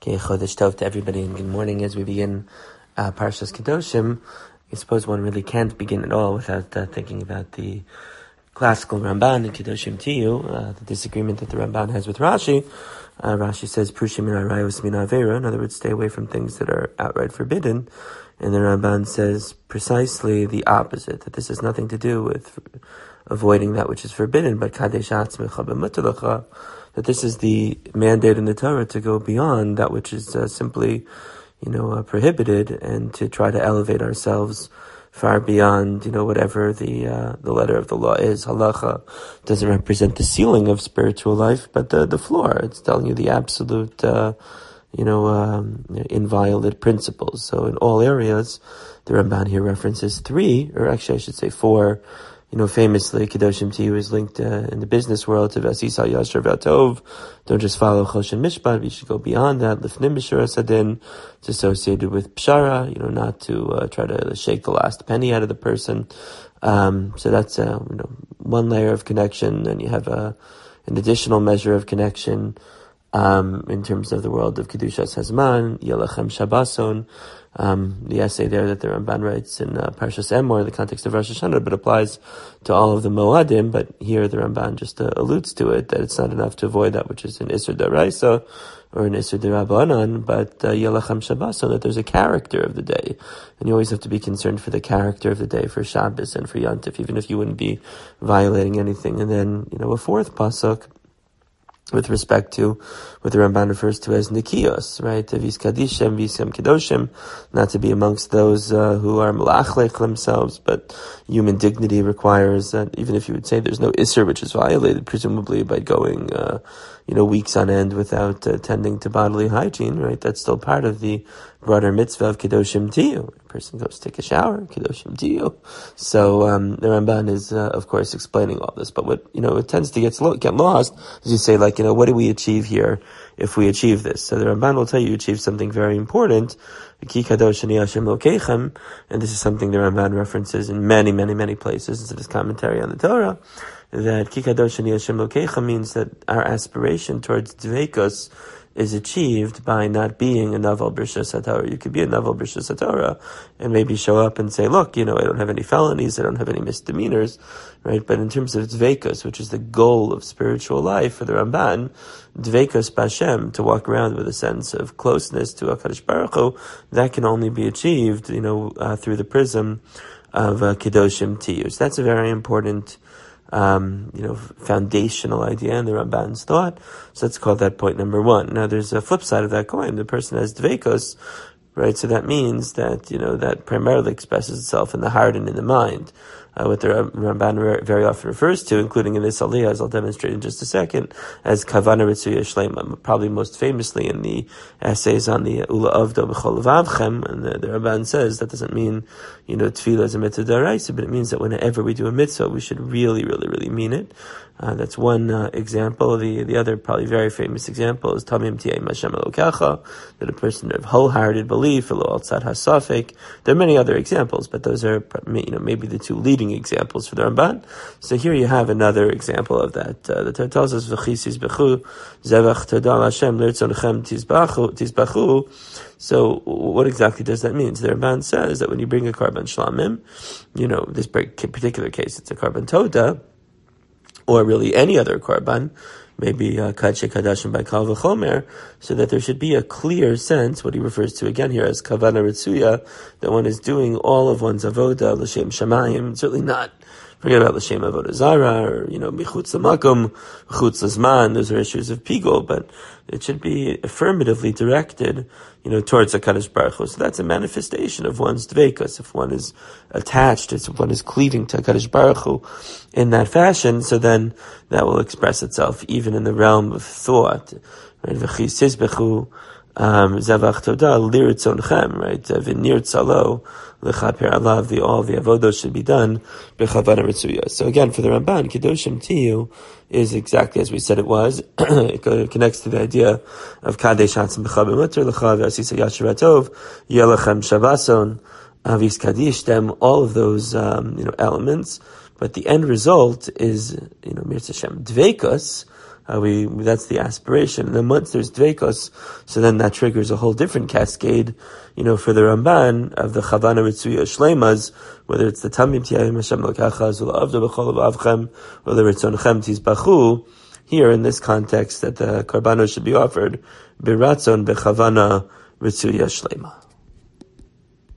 Okay, Chodesh Tov to everybody, and good morning as we begin Parshas Kedoshim. I suppose one really can't begin at all without thinking about the classical Ramban in Kedoshim Tiyu, the disagreement that the Ramban has with Rashi. Rashi says, Prushim min arayos min avera, in other words, stay away from things that are outright forbidden. And the Ramban says precisely the opposite, that this has nothing to do with avoiding that which is forbidden, but kadesh atzmecha b'mutalacha, that this is the mandate in the Torah to go beyond that which is simply, prohibited, and to try to elevate ourselves far beyond, whatever the letter of the law is. Halacha doesn't represent the ceiling of spiritual life, but the floor. It's telling you the absolute, inviolate principles. So in all areas, the Ramban here references three, or actually I should say four. Famously, Kedoshim Tiyu is linked in the business world to Vasisa Yasher V'Atov. Don't just follow Choshen Mishpat, we should go beyond that. Lifnim Mishura Sadin, it's associated with Pshara, not to try to shake the last penny out of the person. So that's, one layer of connection, and you have an additional measure of connection in terms of the world of Kedushas Hazman, Yelachem Shabbason, the essay there that the Ramban writes in Parshas Emor in the context of Rosh Hashanah, but applies to all of the Moadim. But here the Ramban just alludes to it, that it's not enough to avoid that which is an Isser D'Oraisa or an Isser D'Rabbanan, but Yelachem Shabbason, that there's a character of the day. And you always have to be concerned for the character of the day, for Shabbos and for Yontif, even if you wouldn't be violating anything. And then, a fourth pasuk, with respect to what the Ramban refers to as Nikios, right? Vis Kadishem, Visam Kedoshim, not to be amongst those who are Malachlech themselves, but human dignity requires that even if you would say there's no Isser which is violated, presumably by going, weeks on end without tending to bodily hygiene, right? That's still part of the broader mitzvah of Kedoshim Tiyu. A person goes to take a shower, Kedoshim Tiyu. So, the Ramban is, of course, explaining all this, but what, it tends to get lost, as you say, what do we achieve here if we achieve this? So the Ramban will tell you achieve something very important, Ki Kadosh Ani Hashem Lokeichem, and this is something the Ramban references in many, many, many places in his commentary on the Torah, that Ki Kadosh Ani Hashem Lokeichem means that our aspiration towards Dveikos is achieved by not being a Naval B'Rishas HaTorah. You could be a Naval B'Rishas HaTorah and maybe show up and say, look, I don't have any felonies, I don't have any misdemeanors, right? But in terms of Dveikos, which is the goal of spiritual life for the Ramban, Dveikos B'Hashem, to walk around with a sense of closeness to HaKadosh Baruch Hu, that can only be achieved, through the prism of Kedoshim Tiyu. So that's a very important foundational idea in the Ramban's thought. So let's call that point number one. Now there's a flip side of that coin. The person has dveikos, right? So that means that, that primarily expresses itself in the heart and in the mind. What the Ramban very often refers to, including in this aliyah, as I'll demonstrate in just a second, as Kavana Ritzuya Shlema, probably most famously in the essays on the Ula Avdo B'chol Vavchem, and the Ramban says that doesn't mean, tefillah is a mitzvah d'oraisa, but it means that whenever we do a mitzvah, we should really, really, really mean it. That's one example. The other probably very famous example is Tamim Tiyei Hashem Elokecha, that a person of wholehearted belief, Elo Al Tzad HaSafek. There are many other examples, but those are, maybe the two leading examples for the Ramban. So here you have another example of that. The Torah tells us, V'chis yizbechu, Zevach Todah Hashem, L'Ritzonechem Tizbachu. So what exactly does that mean? So the Ramban says that when you bring a Karban Shlamim, this particular case, it's a Karban Todah, or really any other Karban, maybe Kadshe Kadashim by Kal V'chomer, so that there should be a clear sense, what he refers to again here as Kavana Ritzuya, that one is doing all of one's avoda, L'Shem Shamayim, certainly not forget about L'Shem Avodah Zara, or, Michutz L'Makom, Chutz L'Zman, those are issues of Pigol, but it should be affirmatively directed, towards HaKadosh Baruch Hu. So that's a manifestation of one's dveikus. If one is attached, if one is cleaving to HaKadosh Baruch Hu in that fashion, so then that will express itself even in the realm of thought. Right? V'chis tizbechu, Zavach Todah, L'Ritzonchem, right? V'nir tzalo, L'chaper alav, all the avodos should be done, B'chavana Ritzuya. So again, for the Ramban, Kedoshim Tiyu is exactly as we said it was. It connects to the idea of Kadesh Hatzim B'cha B'mutter, L'cha V'asisa Yasher V'Atov, Yelachem Shabbason, Avis Kadish, them, all of those, elements. But the end result is, Mirz Hashem, Dveikos, That's the aspiration. And then once there's dveikos, so then that triggers a whole different cascade, for the Ramban of the Chavana Ritzuya Shleimas, whether it's the Tamim Tiyayim Hashem L'kacha Zul Avda B'chol Avchem, or the Ritzonchem Tizbachu, here in this context that the Karbanos should be offered, Biratzon B'chavana Ritzuya Shleima.